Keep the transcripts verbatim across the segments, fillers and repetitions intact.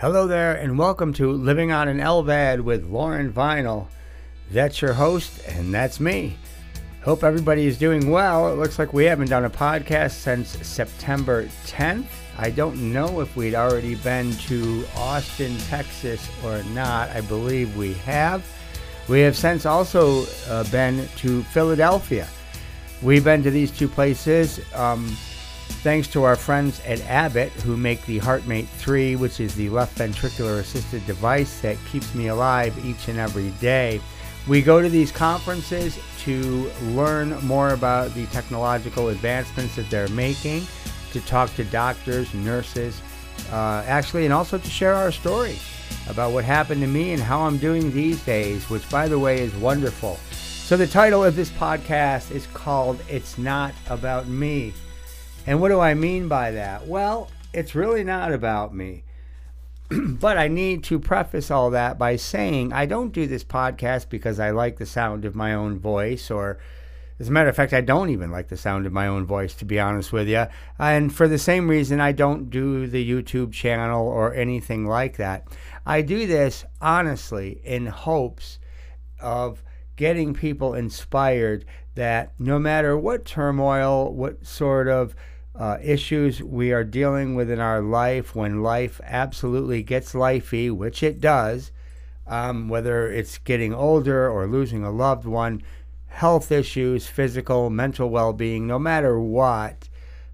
Hello there, and welcome to Living on an L V A D with Lauren Vinyl. That's your host, and that's me. Hope everybody is doing well. It looks like we haven't done a podcast since September tenth. I don't know if we'd already been to Austin, Texas or not. I believe we have. We have since also uh, been to Philadelphia. We've been to these two places um, thanks to our friends at Abbott, who make the HeartMate three, which is the left ventricular assisted device that keeps me alive each and every day. We go to these conferences to learn more about the technological advancements that they're making, to talk to doctors, nurses, uh, actually, and also to share our story about what happened to me and how I'm doing these days, which, by the way, is wonderful. So the title of this podcast is called It's Not About Me. And what do I mean by that? Well, it's really not about me. But I need to preface all that by saying I don't do this podcast because I like the sound of my own voice, or as a matter of fact, I don't even like the sound of my own voice, to be honest with you. And for the same reason, I don't do the YouTube channel or anything like that. I do this honestly in hopes of getting people inspired that no matter what turmoil, what sort of uh, issues we are dealing with in our life, when life absolutely gets lifey, which it does, um, whether it's getting older or losing a loved one, health issues, physical, mental well-being, no matter what,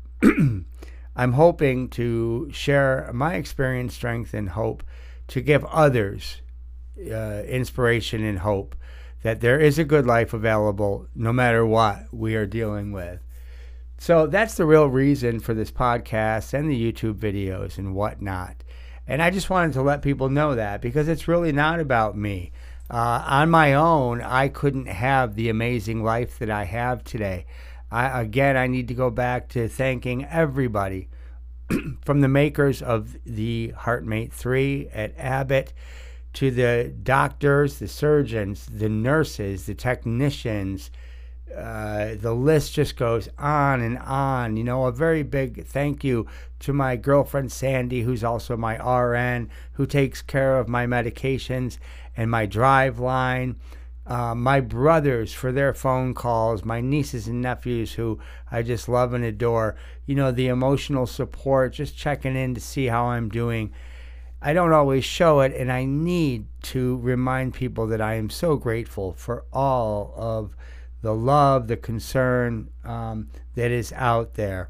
I'm hoping to share my experience, strength, and hope to give others uh, inspiration and hope that there is a good life available no matter what we are dealing with. So that's the real reason for this podcast and the YouTube videos and whatnot. And I just wanted to let people know that because it's really not about me. Uh, on my own, I couldn't have the amazing life that I have today. I, again, I need to go back to thanking everybody from the makers of the HeartMate three at Abbott to the doctors, the surgeons, the nurses, the technicians. Uh, the list just goes on and on. You know, a very big thank you to my girlfriend Sandy, who's also my R N, who takes care of my medications and my drive line. Uh, my brothers for their phone calls, my nieces and nephews who I just love and adore. You know, the emotional support, just checking in to see how I'm doing. I don't always show it, and I need to remind people that I am so grateful for all of the love, the concern um, that is out there.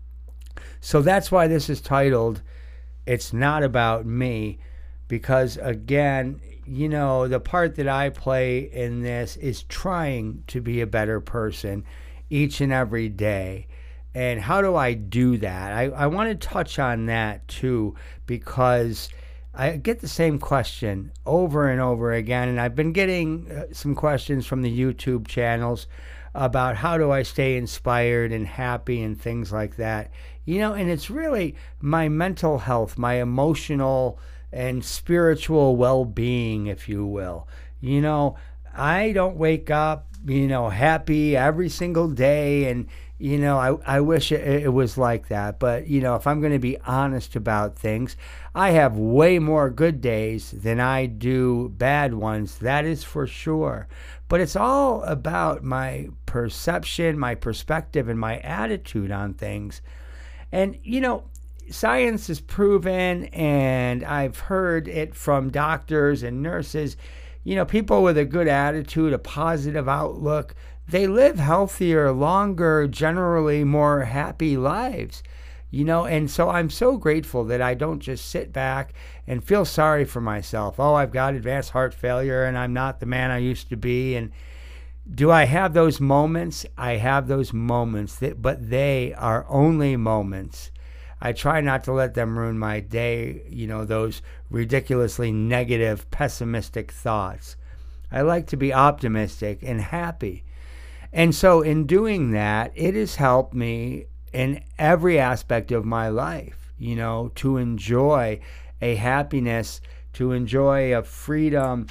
So that's why this is titled, It's Not About Me, because again, you know, the part that I play in this is trying to be a better person each and every day. And how do I do that? I, I want to touch on that too, because I get the same question over and over again, and I've been getting uh, some questions from the YouTube channels about how do I stay inspired and happy and things like that. You know, and it's really my mental health, my emotional and spiritual well-being, if you will. You know, I don't wake up, you know, happy every single day, and you know, I, I wish it, it was like that. But, you know, if I'm going to be honest about things, I have way more good days than I do bad ones. That is for sure. But it's all about my perception, my perspective, and my attitude on things. And, you know, science is proven, and I've heard it from doctors and nurses, you know, people with a good attitude, a positive outlook, they live healthier, longer, generally more happy lives, you know, and so I'm so grateful that I don't just sit back and feel sorry for myself. Oh, I've got advanced heart failure and I'm not the man I used to be. And do I have those moments? I have those moments, that, but they are only moments. I try not to let them ruin my day, you know, those ridiculously negative, pessimistic thoughts. I like to be optimistic and happy. And so in doing that, it has helped me in every aspect of my life, you know, to enjoy a happiness, to enjoy a freedom,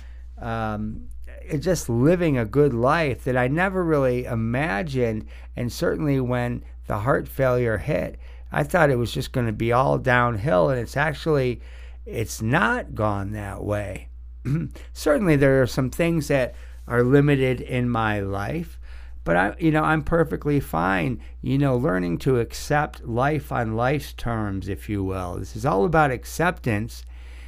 um, just living a good life that I never really imagined. And certainly when the heart failure hit, I thought it was just going to be all downhill. And it's actually, it's not gone that way. Certainly there are some things that are limited in my life, but I, you know, I'm perfectly fine, you know, learning to accept life on life's terms, if you will. This is all about acceptance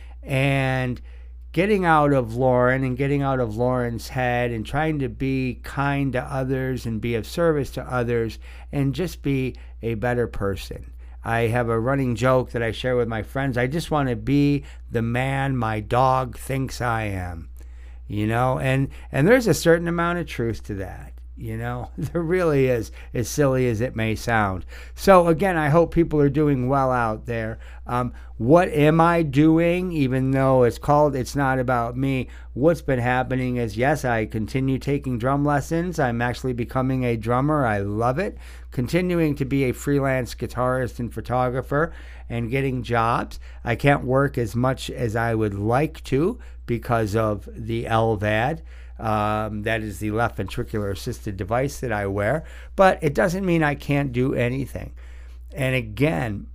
and getting out of Lauren and getting out of Lauren's head and trying to be kind to others and be of service to others and just be a better person. I have a running joke that I share with my friends. I just want to be the man my dog thinks I am, you know, and, and there's a certain amount of truth to that. You know, there really is, as silly as it may sound. So again, I hope people are doing well out there. Um, what am I doing? Even though it's called, it's not about me. What's been happening is, yes, I continue taking drum lessons. I'm actually becoming a drummer. I love it. Continuing to be a freelance guitarist and photographer and getting jobs. I can't work as much as I would like to because of the L V A D. Um, that is the left ventricular assisted device that I wear, but it doesn't mean I can't do anything. And again,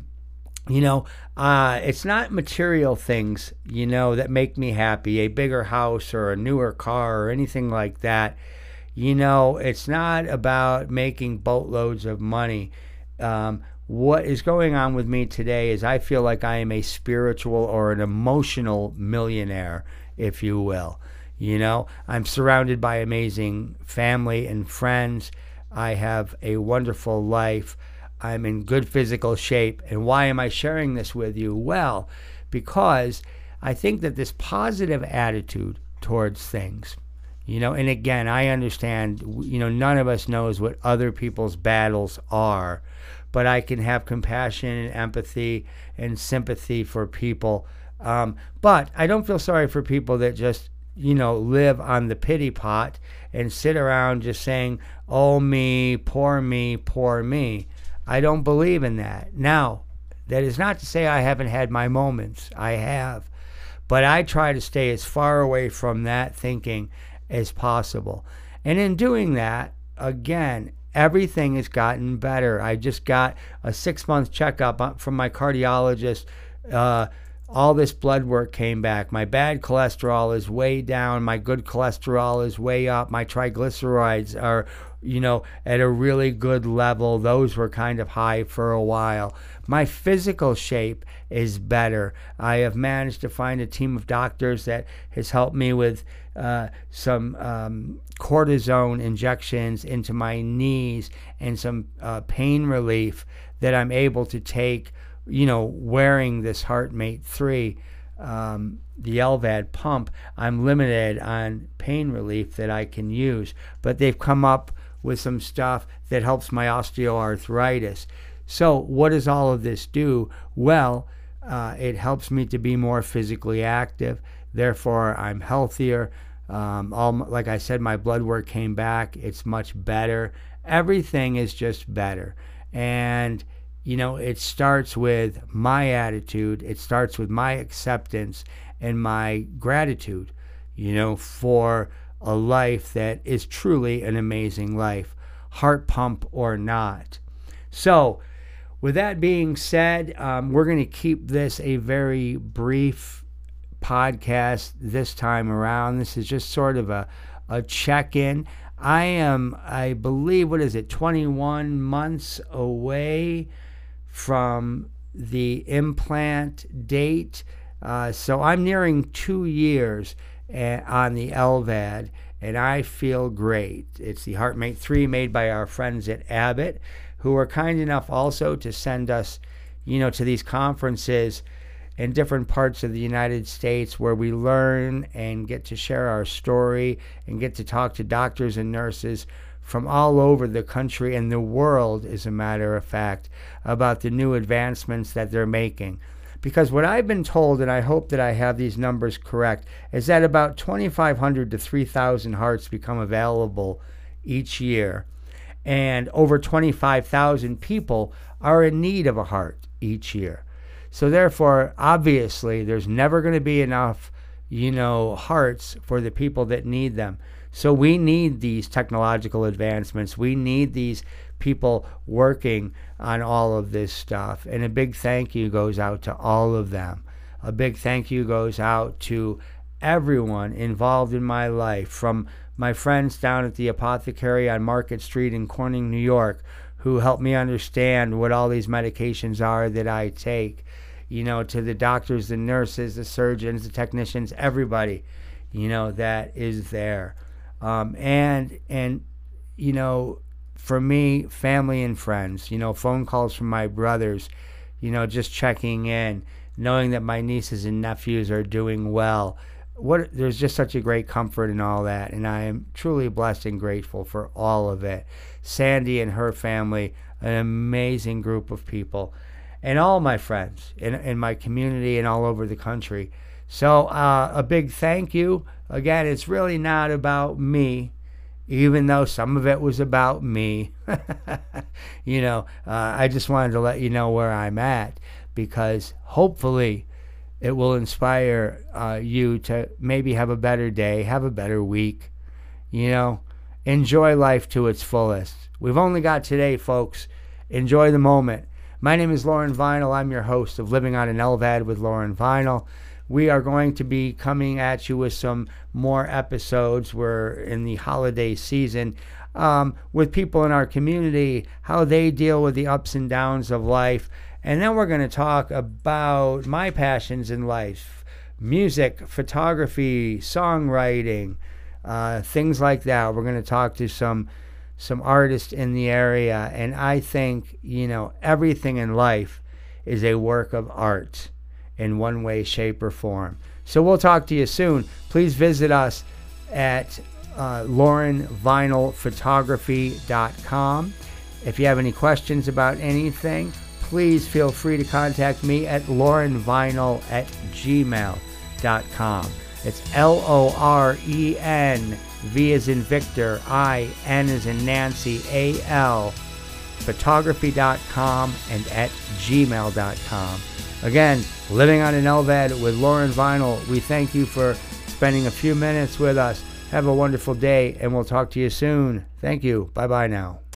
you know, uh, it's not material things, you know, that make me happy, a bigger house or a newer car or anything like that. You know, it's not about making boatloads of money. Um, what is going on with me today is I feel like I am a spiritual or an emotional millionaire, if you will. You know, I'm surrounded by amazing family and friends. I have a wonderful life. I'm in good physical shape. And why am I sharing this with you? Well, because I think that this positive attitude towards things, you know, and again, I understand, you know, none of us knows what other people's battles are, but I can have compassion and empathy and sympathy for people. Um, but I don't feel sorry for people that just, you know, live on the pity pot and sit around just saying, oh, me, poor me, poor me. I don't believe in that. Now, that is not to say I haven't had my moments. I have. But I try to stay as far away from that thinking as possible. And in doing that, again, everything has gotten better. I just got a six-month checkup from my cardiologist. Uh, all this blood work came back. My bad cholesterol is way down. My good cholesterol is way up. My triglycerides are, you know, at a really good level. Those were kind of high for a while. My physical shape is better. I have managed to find a team of doctors that has helped me with uh, some um, cortisone injections into my knees and some uh, pain relief that I'm able to take, you know, wearing this HeartMate three, um, the L V A D pump. I'm limited on pain relief that I can use, but they've come up with some stuff that helps my osteoarthritis. So what does all of this do? Well, uh, it helps me to be more physically active. Therefore, I'm healthier. Um, all, like I said, my blood work came back. It's much better. Everything is just better. And you know, it starts with my attitude. It starts with my acceptance and my gratitude, you know, for a life that is truly an amazing life, heart pump or not. So, with that being said, um, we're going to keep this a very brief podcast this time around. This is just sort of a, a check-in. I am, I believe, what is it, twenty-one months away from the implant date. Uh, so I'm nearing two years uh, on the L V A D, and I feel great. It's the HeartMate three made by our friends at Abbott, who are kind enough also to send us, you know, to these conferences in different parts of the United States where we learn and get to share our story and get to talk to doctors and nurses from all over the country and the world, as a matter of fact, about the new advancements that they're making. Because what I've been told, and I hope that I have these numbers correct, is that about twenty-five hundred to three thousand hearts become available each year. And over twenty-five thousand people are in need of a heart each year. So therefore, obviously, there's never going to be enough, you know, hearts for the people that need them. So we need these technological advancements. We need these people working on all of this stuff. And a big thank you goes out to all of them. a big thank you goes out to everyone involved in my life, from my friends down at the apothecary on Market Street in Corning, New York, who helped me understand what all these medications are that I take, you know, to the doctors, the nurses, the surgeons, the technicians, everybody, you know, that is there. Um, and, and, you know, for me, family and friends, you know, phone calls from my brothers, you know, just checking in, knowing that my nieces and nephews are doing well. What, there's just such a great comfort in all that, and I am truly blessed and grateful for all of it. Sandy and her family, an amazing group of people, and all my friends in, in my community and all over the country. So uh, a big thank you. Again, it's really not about me, even though some of it was about me. you know, uh, I just wanted to let you know where I'm at, because hopefully it will inspire uh, you to maybe have a better day, have a better week, you know. Enjoy life to its fullest. We've only got today, folks. Enjoy the moment. My name is Lauren Vinyl. I'm your host of Living on an L V A D with Lauren Vinyl. We are going to be coming at you with some more episodes. We're in the holiday season, um, with people in our community, how they deal with the ups and downs of life. And then we're going to talk about my passions in life: music, photography, songwriting, uh, things like that. We're going to talk to some some artists in the area. And I think, you know, everything in life is a work of art in one way, shape, or form. So we'll talk to you soon. Please visit us at uh, lauren vinyl photography dot com. If you have any questions about anything, please feel free to contact me at lauren vinyl at gmail dot com. It's L O R E N, V as in Victor, I, N as in Nancy, A L, photography dot com and at gmail dot com. Again, Living on an L V A D with Lauren Vinyl. We thank you for spending a few minutes with us. Have a wonderful day, and we'll talk to you soon. Thank you. Bye-bye now.